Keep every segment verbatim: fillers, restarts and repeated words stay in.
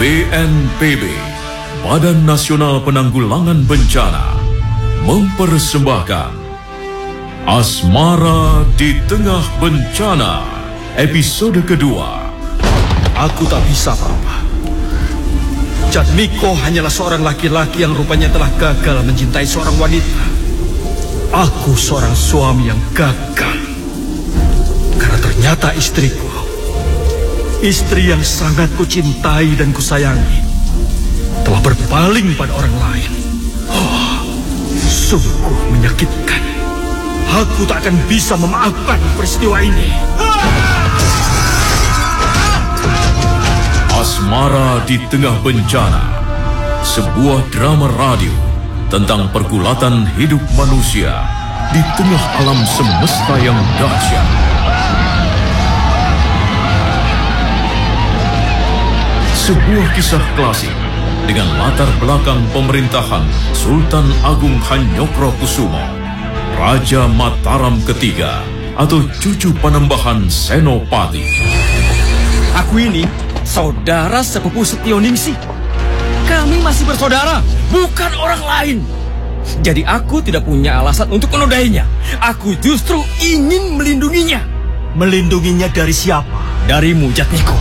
B N P B, Badan Nasional Penanggulangan Bencana, mempersembahkan Asmara di Tengah Bencana, episode kedua. Aku tak bisa, Papa. Jatmiko hanyalah seorang laki-laki yang rupanya telah gagal mencintai seorang wanita. Aku seorang suami yang gagal. Karena ternyata istriku, istri yang sangat kucintai dan kusayangi, telah berpaling pada orang lain. Oh, sungguh menyakitkan. Aku tak akan bisa memaafkan peristiwa ini. Asmara di Tengah Bencana, sebuah drama radio tentang pergulatan hidup manusia di tengah alam semesta yang dahsyat. Sebuah kisah klasik dengan latar belakang pemerintahan Sultan Agung Hanyokrokusumo, Raja Mataram ketiga atau cucu Panembahan Senopati. Aku ini saudara sepupu Setioningsi. Kami masih bersaudara, bukan orang lain. Jadi aku tidak punya alasan untuk menodainya. Aku justru ingin melindunginya. Melindunginya dari siapa? Darimu, Jatmiko.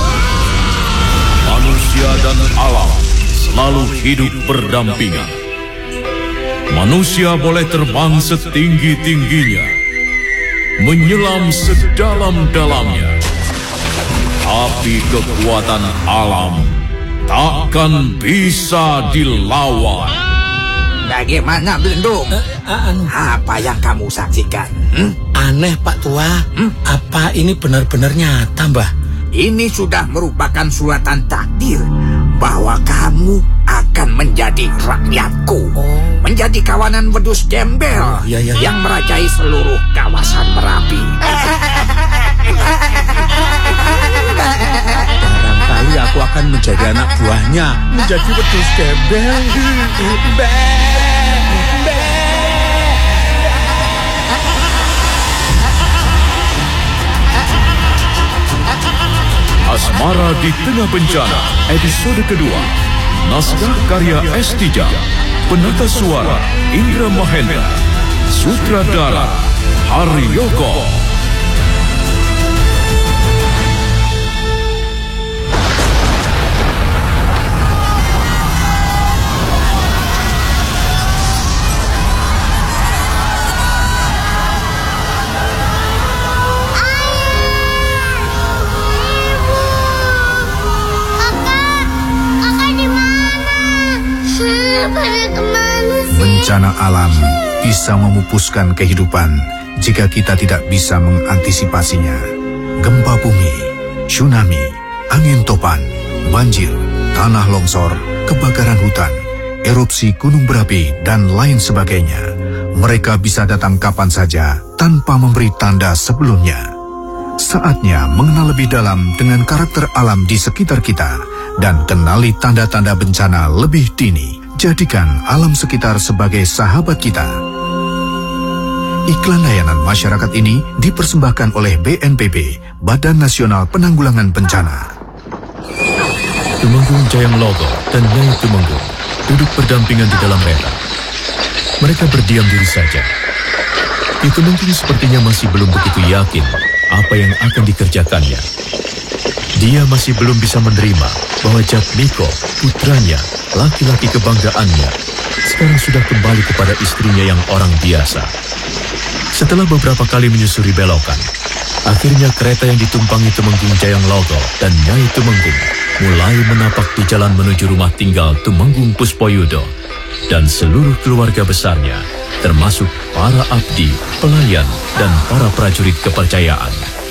Manusia dan alam selalu hidup berdampingan. Manusia boleh terbang setinggi-tingginya, menyelam sedalam-dalamnya, tapi kekuatan alam takkan bisa dilawan. Bagaimana, Belendung? Uh, uh, uh. Apa yang kamu saksikan? Hmm? Aneh, Pak Tua. Hmm? Apa ini benar-benar nyata, Mbah? Ini sudah merupakan suratan takdir bahwa kamu akan menjadi rakyatku, oh. menjadi kawanan wedus gembel oh, iya, iya. yang merajai seluruh kawasan Merapi. Barangkali aku akan menjadi anak buahnya, menjadi wedus gembel. Asmara di Tengah Bencana, episode kedua. Naskah karya S. Tijab, penata suara Indra Mahendra, sutradara Haryoko. Bencana alam bisa memupuskan kehidupan jika kita tidak bisa mengantisipasinya. Gempa bumi, tsunami, angin topan, banjir, tanah longsor, kebakaran hutan, erupsi gunung berapi, dan lain sebagainya. Mereka bisa datang kapan saja tanpa memberi tanda sebelumnya. Saatnya mengenal lebih dalam dengan karakter alam di sekitar kita dan kenali tanda-tanda bencana lebih dini. Jadikan alam sekitar sebagai sahabat kita. Iklan layanan masyarakat ini dipersembahkan oleh B N P B, Badan Nasional Penanggulangan Bencana. Tumenggung Jayang Logo dan Nyai Tumenggung duduk berdampingan di dalam reta. Mereka berdiam diri saja. Ki Tumenggung sepertinya masih belum begitu yakin apa yang akan dikerjakannya. Dia masih belum bisa menerima bahwa Jatmiko, putranya, laki-laki kebanggaannya, sekarang sudah kembali kepada istrinya yang orang biasa. Setelah beberapa kali menyusuri belokan, akhirnya kereta yang ditumpangi Tumenggung Jayang Logo dan Nyai Tumenggung mulai menapak di jalan menuju rumah tinggal Tumenggung Puspoyudo dan seluruh keluarga besarnya, termasuk para abdi, pelayan, dan para prajurit kepercayaan.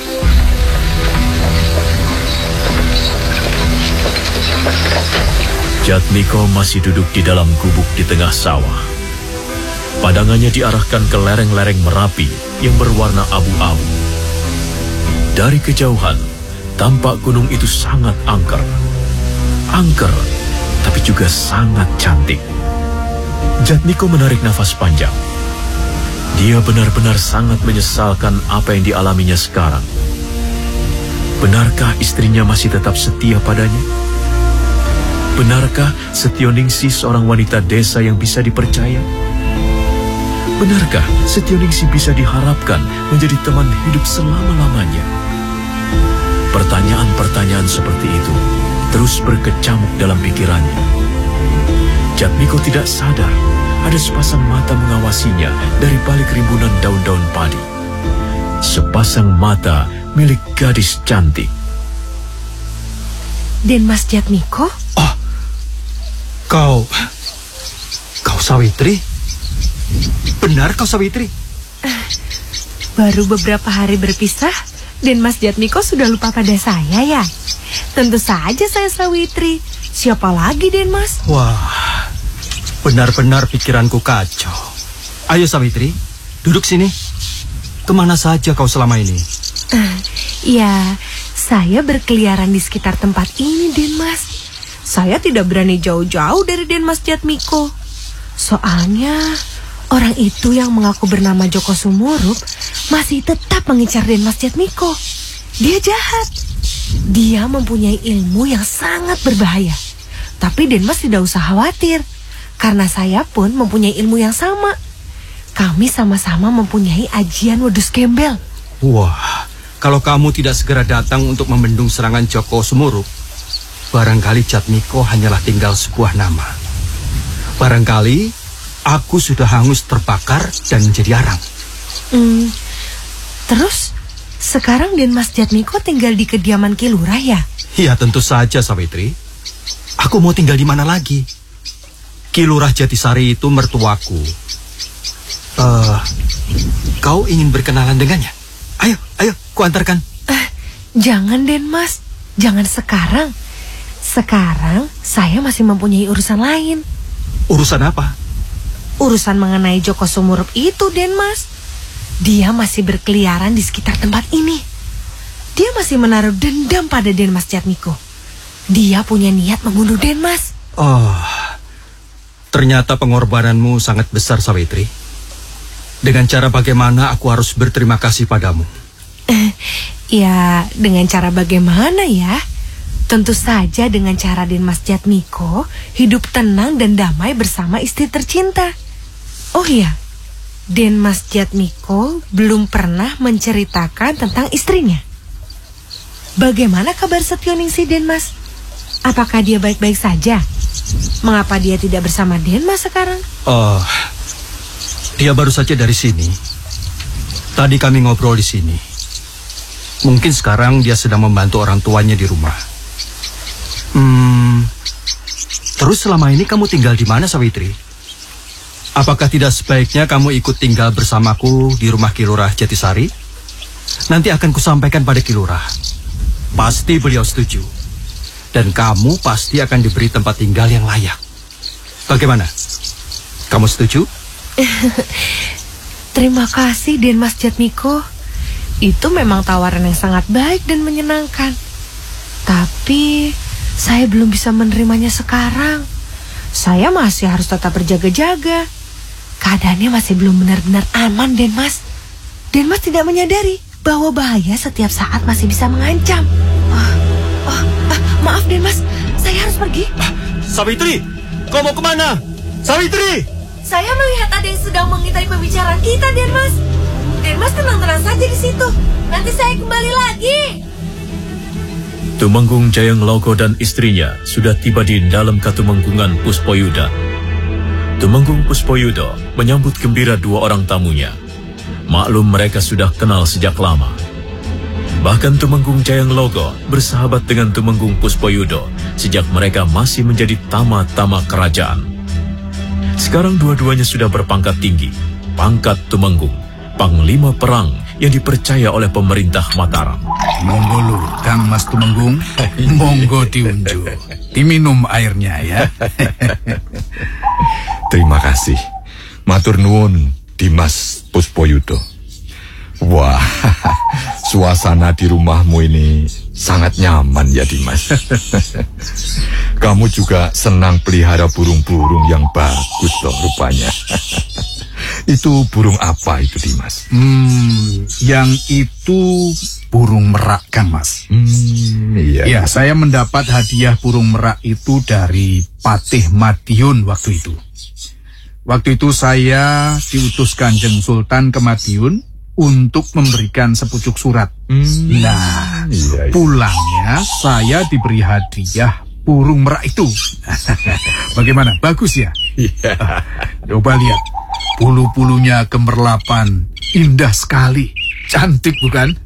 Jatmiko masih duduk di dalam gubuk di tengah sawah. Pandangannya diarahkan ke lereng-lereng Merapi yang berwarna abu-abu. Dari kejauhan, tampak gunung itu sangat angker. Angker, tapi juga sangat cantik. Jatmiko menarik nafas panjang. Dia benar-benar sangat menyesalkan apa yang dialaminya sekarang. Benarkah istrinya masih tetap setia padanya? Benarkah Setioningsih seorang wanita desa yang bisa dipercaya? Benarkah Setioningsih bisa diharapkan menjadi teman hidup selama-lamanya? Pertanyaan-pertanyaan seperti itu terus berkecamuk dalam pikirannya. Jatmiko tidak sadar ada sepasang mata mengawasinya dari balik rimbunan daun-daun padi. Sepasang mata milik gadis cantik. Den Mas Jatmiko? Oh, kau, kau Sawitri? Benar kau Sawitri? Baru beberapa hari berpisah, Den Mas Jatmiko sudah lupa pada saya ya? Tentu saja saya Sawitri. Siapa lagi Den Mas? Wah, benar-benar pikiranku kacau. Ayo Sawitri, duduk sini. Kemana saja kau selama ini? Uh, ya, saya berkeliaran di sekitar tempat ini Den Mas. Saya tidak berani jauh-jauh dari Den Mas Jatmiko. Soalnya orang itu yang mengaku bernama Joko Sumurup masih tetap mengincar Den Mas Jatmiko. Dia jahat. Dia mempunyai ilmu yang sangat berbahaya. Tapi Den Mas tidak usah khawatir, karena saya pun mempunyai ilmu yang sama. Kami sama-sama mempunyai ajian wedus gembel. Wah, kalau kamu tidak segera datang untuk membendung serangan Joko Sumurup, barangkali Jatmiko hanyalah tinggal sebuah nama. Barangkali aku sudah hangus terbakar dan menjadi arang. Hmm, terus sekarang Den Mas Jatmiko tinggal di kediaman Ki Lurah ya? Ya tentu saja Sawitri. Aku mau tinggal di mana lagi? Ki Lurah Jatisari itu mertuaku. Uh, kau ingin berkenalan dengannya? Ayo, ayo, kuantarkan. Uh, jangan Den Mas, jangan sekarang. Sekarang saya masih mempunyai urusan lain. Urusan apa? Urusan mengenai Joko Sumurup itu Den Mas. Dia masih berkeliaran di sekitar tempat ini. Dia masih menaruh dendam pada Den Mas Jatmiko. Dia punya niat membunuh Den Mas. Oh, ternyata pengorbananmu sangat besar Sawitri. Dengan cara bagaimana aku harus berterima kasih padamu? Uh, ya, dengan cara bagaimana ya? Tentu saja dengan cara Den Mas Jatmiko hidup tenang dan damai bersama istri tercinta. Oh iya, Den Mas Jatmiko belum pernah menceritakan tentang istrinya. Bagaimana kabar Setioningsih Den Mas? Apakah dia baik-baik saja? Mengapa dia tidak bersama Den Mas sekarang? Oh, dia baru saja dari sini. Tadi kami ngobrol di sini. Mungkin sekarang dia sedang membantu orang tuanya di rumah. Hmm, terus selama ini kamu tinggal di mana Sawitri? Apakah tidak sebaiknya kamu ikut tinggal bersamaku di rumah Ki Lurah Jatisari? Nanti akan kusampaikan pada Ki Lurah. Pasti beliau setuju. Dan kamu pasti akan diberi tempat tinggal yang layak. Bagaimana? Kamu setuju? Terima kasih Den Mas Jatmiko. Itu memang tawaran yang sangat baik dan menyenangkan. Tapi saya belum bisa menerimanya sekarang. Saya masih harus tetap berjaga-jaga. Keadaannya masih belum benar-benar aman Den Mas. Den Mas tidak menyadari bahwa bahaya setiap saat masih bisa mengancam. Oh, oh, ah, maaf Den Mas, saya harus pergi. Sawitri, kau mau kemana? Sawitri! Saya melihat ada yang sedang mengitari pembicaraan kita, Den Mas. Den Mas tenang-tenang saja di situ. Nanti saya kembali lagi. Tumenggung Jayang Logo dan istrinya sudah tiba di dalam Katumenggungan Puspoyuda. Tumenggung Puspoyuda menyambut gembira dua orang tamunya. Maklum mereka sudah kenal sejak lama. Bahkan Tumenggung Jayang Logo bersahabat dengan Tumenggung Puspoyuda sejak mereka masih menjadi tama-tama kerajaan. Sekarang dua-duanya sudah berpangkat tinggi. Pangkat Tumenggung, panglima perang yang dipercaya oleh pemerintah Mataram. Monggo lur, Kang Mas Tumenggung. Monggo diunjuk. Diminum airnya ya. Terima kasih. Matur nuwun, Dimas Puspoyuda. Wah, suasana di rumahmu ini sangat nyaman ya Dimas. Kamu juga senang pelihara burung-burung yang bagus toh rupanya. Itu burung apa itu Dimas? Hmm, yang itu burung merak, Kang Mas. Hmm, iya. Ya, saya mendapat hadiah burung merak itu dari Patih Madiun waktu itu. Waktu itu saya diutus Kanjeng Sultan ke Madiun untuk memberikan sepucuk surat. Hmm, nah, iya, iya. pulangnya saya diberi hadiah burung merak itu. Bagaimana? Bagus ya? Iya. Coba lihat. Bulu-bulunya gemerlapan, indah sekali. Cantik bukan?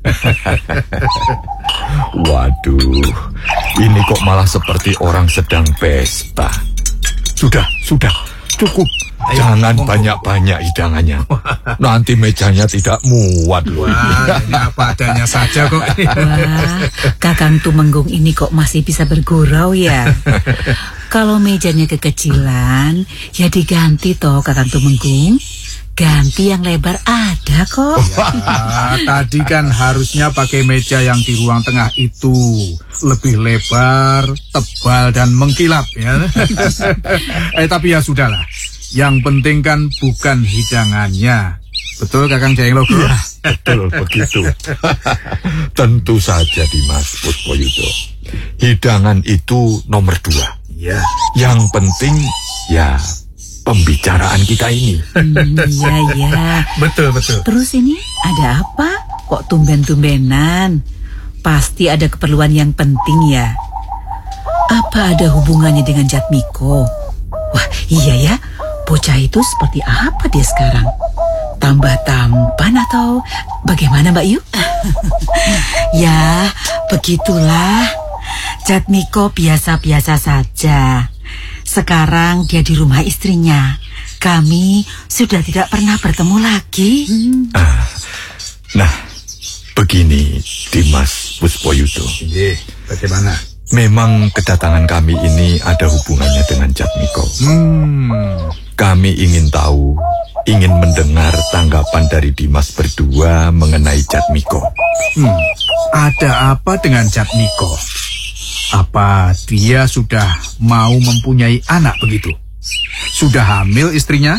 Waduh, ini kok malah seperti orang sedang pesta. Sudah, sudah, cukup. Ayo, Jangan monggo. banyak-banyak hidangannya. Nanti mejanya tidak muat loh. Wah, ini apa adanya saja kok. Wah, Kakang Tumenggung ini kok masih bisa bergurau ya? Kalau mejanya kekecilan, ya diganti toh Kakang Tumenggung. Ganti yang lebar ada kok. Ya, tadi kan harusnya pakai meja yang di ruang tengah itu. Lebih lebar, tebal, dan mengkilap ya. eh, tapi ya sudahlah. Yang penting kan bukan hidangannya. Betul Kakang Jayeng Logo? Ya, betul begitu. Tentu saja Dimas Puspoyuto. Hidangan itu nomor dua. Ya. Yang penting ya pembicaraan kita ini. Hmm, iya, iya. Betul, betul. Terus ini ada apa? Kok tumben-tumbenan? Pasti ada keperluan yang penting ya. Apa ada hubungannya dengan Jatmiko? Wah, iya ya. Bocah itu seperti apa dia sekarang? Tambah tampan atau bagaimana Mbak Yu? Ya, begitulah. Jatmiko biasa-biasa saja. Sekarang dia di rumah istrinya. Kami sudah tidak pernah bertemu lagi. Hmm. Ah, nah, begini Dimas Puspoyuto. Iya, bagaimana? Memang kedatangan kami ini ada hubungannya dengan Jatmiko. Hmm. Kami ingin tahu, ingin mendengar tanggapan dari Dimas berdua mengenai Jatmiko. Hmm. Ada apa dengan Jatmiko? Apa dia sudah mau mempunyai anak begitu? Sudah hamil istrinya?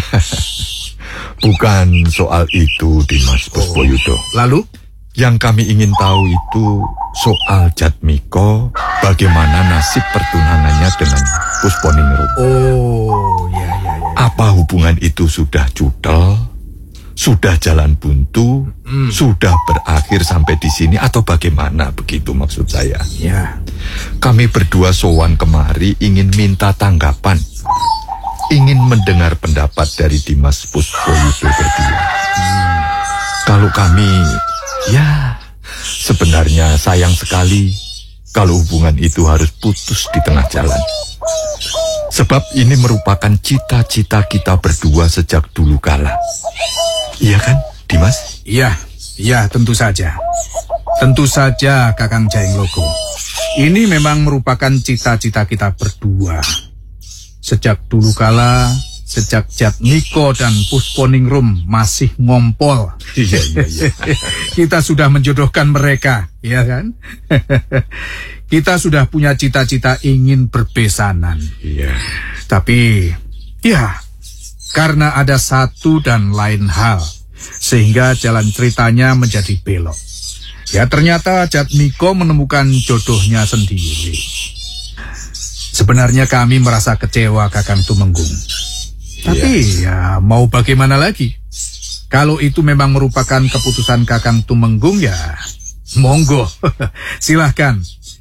Bukan soal itu, Dimas Puspoyuto. Lalu? Yang kami ingin tahu itu soal Jatmiko, bagaimana nasib pertunangannya dengan Pusponingrum. Oh, ya, ya, ya. Apa hubungan itu sudah cudel, sudah jalan buntu, hmm. sudah berakhir sampai di sini atau bagaimana, begitu maksud saya. Ya. Kami berdua sowan kemari ingin minta tanggapan, ingin mendengar pendapat dari Dimas Puspoyuto berdua. Hmm. Kalau kami, ya, sebenarnya sayang sekali kalau hubungan itu harus putus di tengah jalan. Sebab ini merupakan cita-cita kita berdua sejak dulu kala. Iya kan, Dimas? Iya, iya tentu saja. Tentu saja, Kakang Jayeng Logo. Ini memang merupakan cita-cita kita berdua. Sejak dulu kala, sejak Jatmiko dan Pusponingrum masih ngompol. Iya, iya, iya. Kita sudah menjodohkan mereka, ya kan? Kita sudah punya cita-cita ingin berbesanan. Iya. Tapi, ya, karena ada satu dan lain hal, sehingga jalan ceritanya menjadi belok. Ya, ternyata Jatmiko menemukan jodohnya sendiri. Sebenarnya kami merasa kecewa, Kakang Tumenggung. Tapi ya mau bagaimana lagi? Kalau itu memang merupakan keputusan Kakang Tumenggung ya monggo. Silahkan.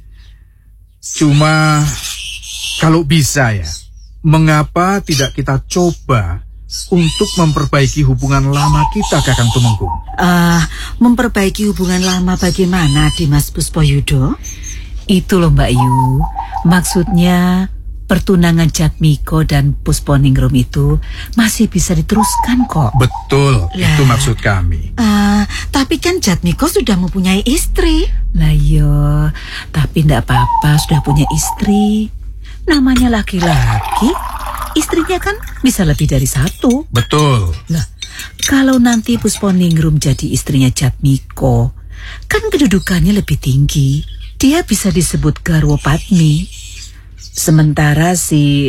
Cuma kalau bisa ya, mengapa tidak kita coba untuk memperbaiki hubungan lama kita, Kakang Tumenggung? Uh, memperbaiki hubungan lama bagaimana, Dimas Puspoyuto? Itu loh Mbak Yu. Maksudnya pertunangan Jatmiko dan Pusponingrum itu masih bisa diteruskan kok. Betul, lah, itu maksud kami. Uh, tapi kan Jatmiko sudah mempunyai istri. Lah yo, tapi ndak apa-apa sudah punya istri. Namanya laki-laki, istrinya kan bisa lebih dari satu. Betul. Lah, kalau nanti Pusponingrum jadi istrinya Jatmiko, kan kedudukannya lebih tinggi. Dia bisa disebut Garwo Padmi. Sementara si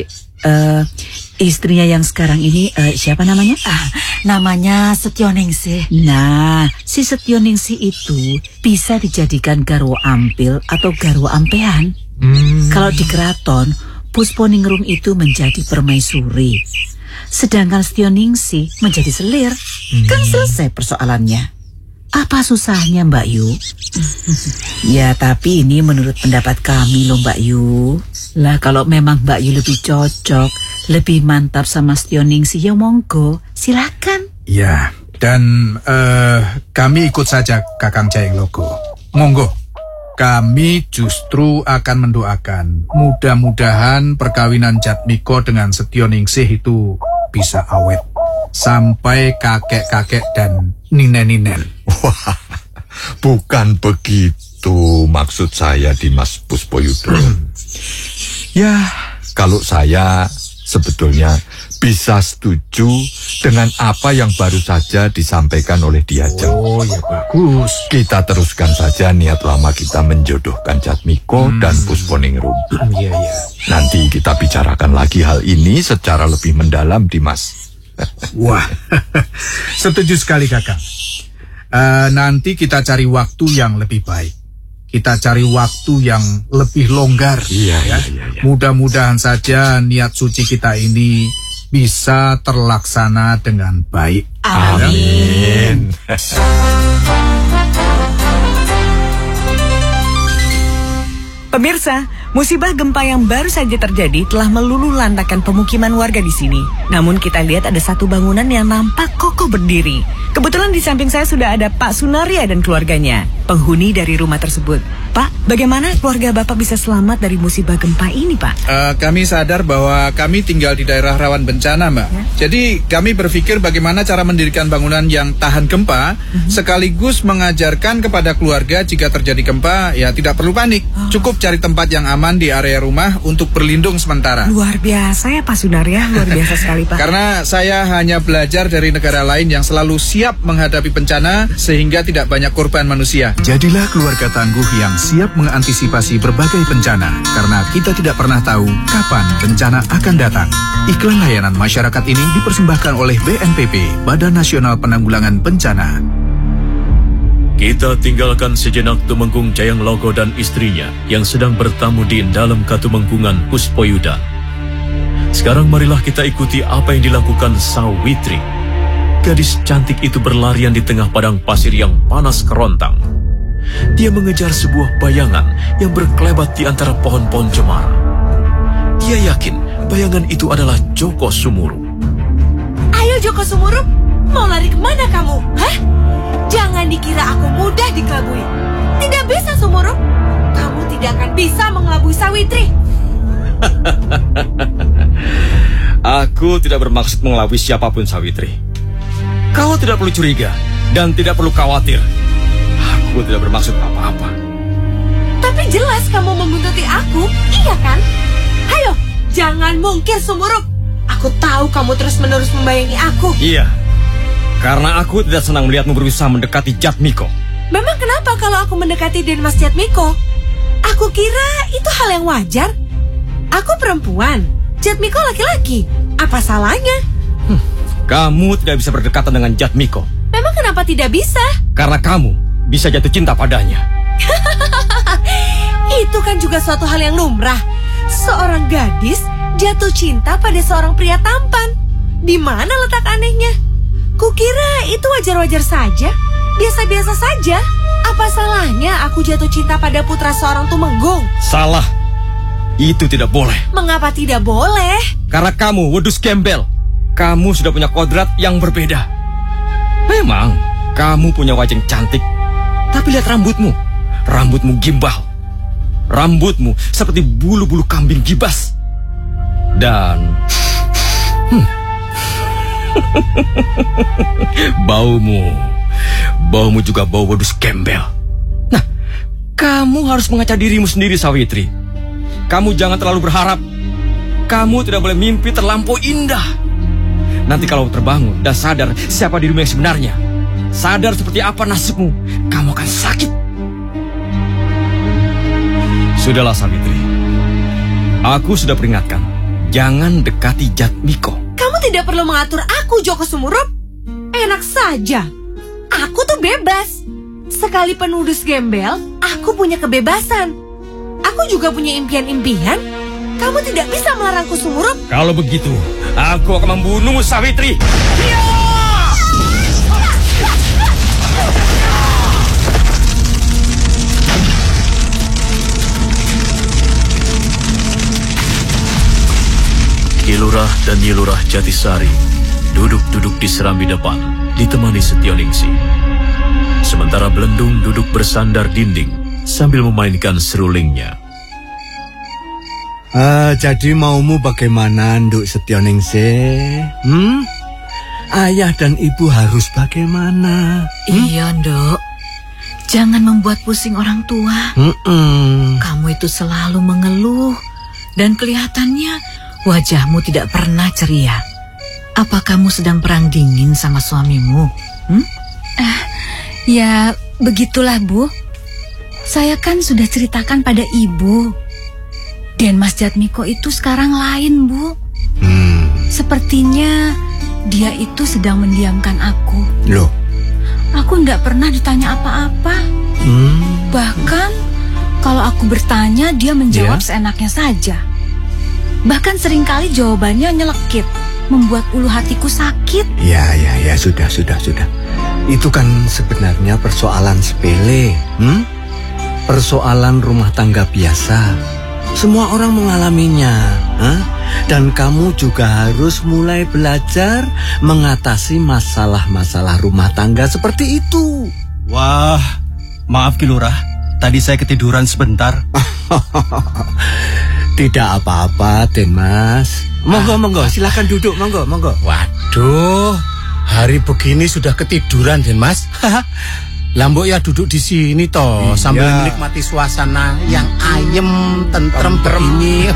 uh, istrinya yang sekarang ini uh, siapa namanya? Ah, namanya Setyoningsih. Nah, si Setyoningsih itu bisa dijadikan garwo ampil atau garwo ampean. Hmm. Kalau di keraton, Pusponingrum itu menjadi permaisuri, sedangkan Setyoningsih menjadi selir. Hmm. Kan selesai persoalannya. Apa susahnya Mbak Yu? Ya tapi ini menurut pendapat kami loh Mbak Yu. Lah kalau memang Mbak Yu lebih cocok, lebih mantap sama Setyoningsih ya monggo, silakan. Ya, dan uh, kami ikut saja Kakang Jayenglogo. Monggo. Kami justru akan mendoakan mudah-mudahan perkawinan Jatmiko dengan Setyoningsih itu bisa awet sampai kakek-kakek dan ninen-ninen. Wah, bukan begitu maksud saya, Dimas Puspoyudo. Ya, kalau saya sebetulnya bisa setuju dengan apa yang baru saja disampaikan oleh Diajeng. Oh ya bagus. Kita teruskan saja niat lama kita menjodohkan Jatmiko hmm. dan Pusponingrum. Iya, iya. Nanti kita bicarakan lagi hal ini secara lebih mendalam, Dimas. Wah, setuju sekali Kakang. Uh, nanti kita cari waktu yang lebih baik. Kita cari waktu yang lebih longgar. Iya, ya. iya, iya, iya. Mudah-mudahan saja niat suci kita ini bisa terlaksana dengan baik. Amin. Pemirsa, musibah gempa yang baru saja terjadi telah meluluhlantakkan pemukiman warga di sini. Namun kita lihat ada satu bangunan yang nampak kokoh berdiri. Kebetulan di samping saya sudah ada Pak Sunaria dan keluarganya, penghuni dari rumah tersebut. Pak, bagaimana keluarga Bapak bisa selamat dari musibah gempa ini, Pak? Uh, kami sadar bahwa kami tinggal di daerah rawan bencana, Mbak. Ya? Jadi kami berpikir bagaimana cara mendirikan bangunan yang tahan gempa, uh-huh. sekaligus mengajarkan kepada keluarga jika terjadi gempa, ya tidak perlu panik. Oh. Cukup cari tempat yang aman di area rumah untuk berlindung sementara. Luar biasa ya Pak Sunaria, luar biasa sekali Pak. Karena saya hanya belajar dari negara lain yang selalu siap menghadapi bencana sehingga tidak banyak korban manusia. Jadilah keluarga tangguh yang siap mengantisipasi berbagai bencana, karena kita tidak pernah tahu kapan bencana akan datang. Iklan layanan masyarakat ini dipersembahkan oleh B N P B, Badan Nasional Penanggulangan Bencana. Kita tinggalkan sejenak Tumenggung Jayenglogo dan istrinya yang sedang bertamu di dalam Katumenggungan Puspoyudan. Sekarang marilah kita ikuti apa yang dilakukan Sawitri. Gadis cantik itu berlarian di tengah padang pasir yang panas kerontang. Dia mengejar sebuah bayangan yang berkelebat di antara pohon-pohon cemara. Dia yakin bayangan itu adalah Joko Sumuru. Ayo Joko Sumuru, mau lari kemana kamu? Hah? Jangan dikira aku mudah dikelabui. Tidak bisa Sumuru. Kamu tidak akan bisa mengelabui Sawitri. Aku tidak bermaksud mengelabui siapapun Sawitri. Kau tidak perlu curiga dan tidak perlu khawatir. Aku tidak bermaksud apa-apa. Tapi jelas kamu membuntuti aku, iya kan? Ayo, jangan mungkin Sumuruk. Aku tahu kamu terus-menerus membayangi aku. Iya, karena aku tidak senang melihatmu berusaha mendekati Jatmiko. Memang kenapa kalau aku mendekati Denmas Jatmiko? Aku kira itu hal yang wajar. Aku perempuan, Jatmiko laki-laki. Apa salahnya? Hmm, kamu tidak bisa berdekatan dengan Jatmiko. Memang kenapa tidak bisa? Karena kamu bisa jatuh cinta padanya. Itu kan juga suatu hal yang lumrah. Seorang gadis jatuh cinta pada seorang pria tampan. Di mana letak anehnya? Kukira itu wajar-wajar saja, biasa-biasa saja. Apa salahnya aku jatuh cinta pada putra seorang Tumenggung? Salah. Itu tidak boleh. Mengapa tidak boleh? Karena kamu wedus gembel. Kamu sudah punya kodrat yang berbeda. Memang kamu punya wajah yang cantik, tapi lihat rambutmu. Rambutmu gimbal. Rambutmu seperti bulu-bulu kambing gibas. Dan hmm, baumu Baumu juga bau wedus gembel. Nah, kamu harus mengaca dirimu sendiri, Sawitri. Kamu jangan terlalu berharap. Kamu tidak boleh mimpi terlampau indah. Nanti kalau terbangun dan sadar siapa dirimu yang sebenarnya, sadar seperti apa nasibmu, kamu akan sakit. Sudahlah Sawitri, aku sudah peringatkan. jangan dekati Jatmiko. Kamu tidak perlu mengatur aku, Joko Sumurup. Enak saja. Aku tuh bebas. Sekali penudus gembel, aku punya kebebasan. Aku juga punya impian-impian. Kamu tidak bisa melarangku, Sumurup. Kalau begitu, aku akan membunuhmu, Sawitri. Ki Lurah dan Nyi Lurah Jatisari duduk-duduk di serambi depan, ditemani Setioningsi. Sementara Belendung duduk bersandar dinding sambil memainkan serulingnya. Ah, jadi maumu bagaimana, Nduk Setioningsi? Hmm? Ayah dan ibu harus bagaimana? Hmm? Iya, Nduk. Jangan membuat pusing orang tua. Mm-mm. Kamu itu selalu mengeluh dan kelihatannya wajahmu tidak pernah ceria. Apa kamu sedang perang dingin sama suamimu? Hmm? Ah, ya begitulah, Bu. Saya kan sudah ceritakan pada ibu. Dan Mas Jatmiko itu sekarang lain, Bu. Hmm. Sepertinya dia itu sedang mendiamkan aku. Loh? Aku tidak pernah ditanya apa-apa. Hmm. Bahkan kalau aku bertanya, dia menjawab Ya? seenaknya saja. Bahkan seringkali jawabannya nyelekit, membuat ulu hatiku sakit. Ya, ya, ya, sudah, sudah, sudah. Itu kan sebenarnya persoalan sepele. Hmm? Persoalan rumah tangga biasa. Semua orang mengalaminya. Huh? Dan kamu juga harus mulai belajar mengatasi masalah-masalah rumah tangga seperti itu. Wah, maaf Ki Lurah. Tadi saya ketiduran sebentar. Tidak apa-apa, Den Mas. Monggo, monggo, silakan duduk, monggo, monggo. Waduh, hari begini sudah ketiduran, Den Mas. Lambok ya duduk di sini toh, Iya. sambil menikmati suasana yang ayem, tentrem begini.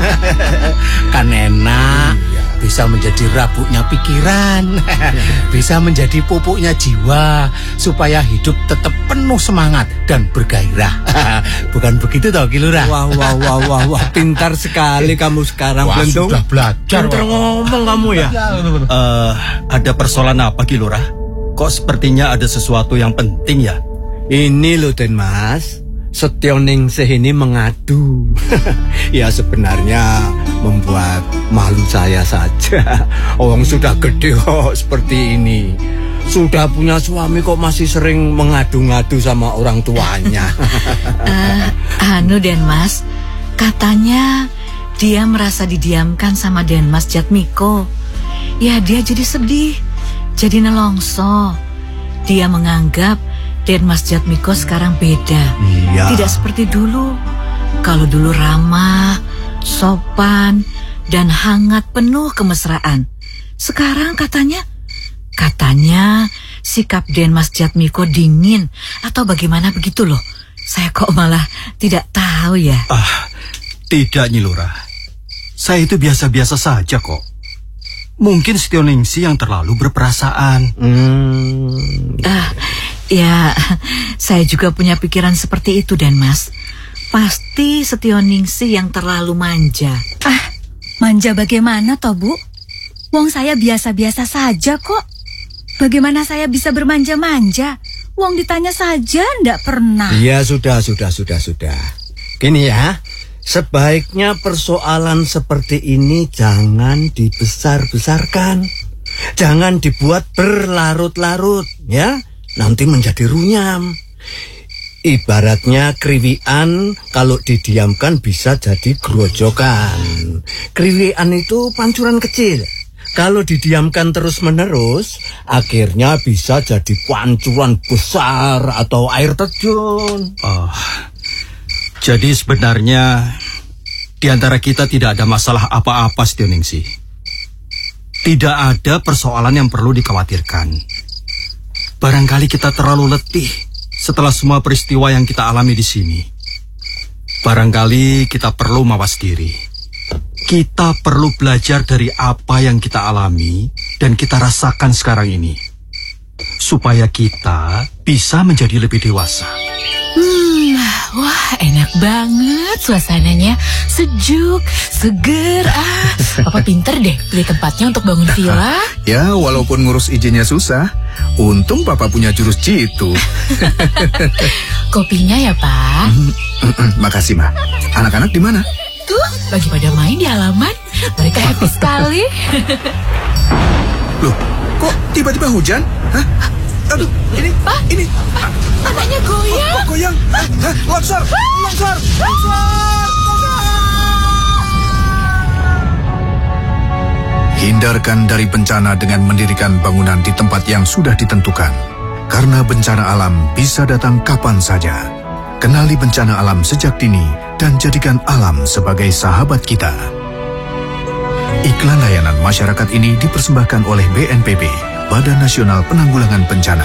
Kan enak, bisa menjadi rabuknya pikiran, bisa menjadi pupuknya jiwa, supaya hidup tetap penuh semangat dan bergairah. Bukan begitu toh, Ki Lurah? Wah, wah, wah, wah, wah, pintar sekali kamu sekarang, Wah, Belendung. sudah belajar. Pintar ngomong kamu ya. Eh, ada persoalan apa Ki Lurah? Kok sepertinya ada sesuatu yang penting ya? Ini loh, Den Mas. Setioningsi ini mengadu. Ya sebenarnya membuat malu saya saja. Orang sudah gede kok seperti ini. Sudah punya suami kok masih sering mengadu-ngadu sama orang tuanya. uh, anu Den Mas, katanya dia merasa didiamkan sama Den Mas Jatmiko. Ya dia jadi sedih, jadi nelongso. Dia menganggap Den Mas Jatmiko sekarang beda. Iya. Tidak seperti dulu. Kalau dulu ramah, sopan, dan hangat penuh kemesraan. Sekarang katanya, katanya sikap Den Mas Jatmiko dingin atau bagaimana begitu loh. Saya kok malah tidak tahu ya. Ah, tidak Nyi Lurah. Saya itu biasa-biasa saja kok. Mungkin Setioningsi yang terlalu berperasaan. Hmm. Ah, ya, saya juga punya pikiran seperti itu, Den Mas. Pasti Setioningsi yang terlalu manja. Ah, manja bagaimana toh, Bu? Wong saya biasa-biasa saja kok. Bagaimana saya bisa bermanja-manja? Wong ditanya saja ndak pernah. Iya, sudah, sudah, sudah, sudah. Gini ya, sebaiknya persoalan seperti ini jangan dibesar-besarkan. Jangan dibuat berlarut-larut, ya. Nanti menjadi runyam. Ibaratnya kriwian kalau didiamkan bisa jadi grojokan. Kriwian itu pancuran kecil. Kalau didiamkan terus-menerus, akhirnya bisa jadi pancuran besar atau air terjun. Oh, jadi sebenarnya di antara kita tidak ada masalah apa-apa, Setioningsi. Tidak ada persoalan yang perlu dikhawatirkan. Barangkali kita terlalu letih setelah semua peristiwa yang kita alami di sini. Barangkali kita perlu mawas diri. Kita perlu belajar dari apa yang kita alami dan kita rasakan sekarang ini, supaya kita bisa menjadi lebih dewasa. Hmm, wah enak banget suasananya. sejuk, seger. Ah, Papa pinter deh pilih tempatnya untuk bangun villa. Ya, walaupun ngurus izinnya susah, untung Papa punya jurus jitu. Kopinya ya, Pak. Makasih, Ma. Anak-anak di mana? Tuh, lagi pada main di halaman. Mereka happy sekali. Loh, kok tiba-tiba hujan? Hah? Aduh, ini, Pak, ini. tanahnya goyang. Kok goyang? Hah? Hah? Longsor, longsor, longsor. Hindarkan dari bencana dengan mendirikan bangunan di tempat yang sudah ditentukan. Karena bencana alam bisa datang kapan saja. Kenali bencana alam sejak dini dan jadikan alam sebagai sahabat kita. Iklan layanan masyarakat ini dipersembahkan oleh B N P B, Badan Nasional Penanggulangan Bencana.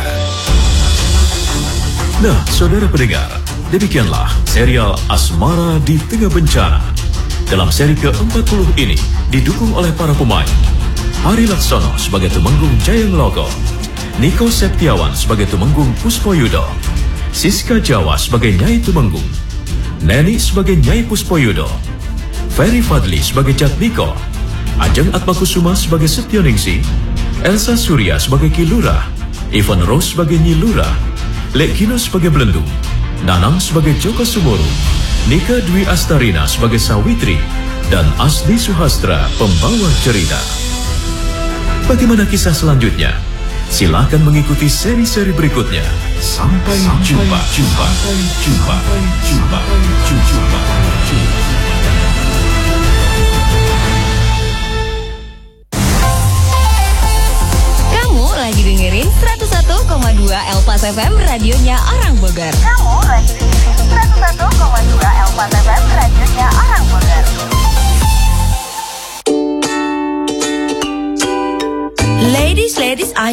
Nah, saudara pendengar, demikianlah serial Asmara di Tengah Bencana. Dalam seri ke empat puluh ini didukung oleh para pemain. Hari Laksono sebagai Tumenggung Jayeng Logo, Niko Septiawan sebagai Tumenggung Puspoyudo, Siska Jawa sebagai Nyai Tumenggung, Neni sebagai Nyai Puspoyudo, Ferry Fadli sebagai Jatmiko, Ajeng Atmakusuma sebagai Setioningsi, Elsa Surya sebagai Kilura, Ivan Rose sebagai Nyi Lurah, Lek Kino sebagai Belendung, Nanang sebagai Joko Sumuru, Nika Dwi Astarina sebagai Sawitri, dan Asli Suhastra pembawa cerita. Bagaimana kisah selanjutnya? Silakan mengikuti seri-seri berikutnya. Sampai, Sampai jumpa, jumpa, jumpa, jumpa, jumpa, jumpa. Kamu lagi dengerin seratus satu koma dua Elpas F M, radionya orang Bogor. Kamu lagi dengerin seratus satu koma dua Elpas F M, radionya orang Bogor. Ladies, ladies, I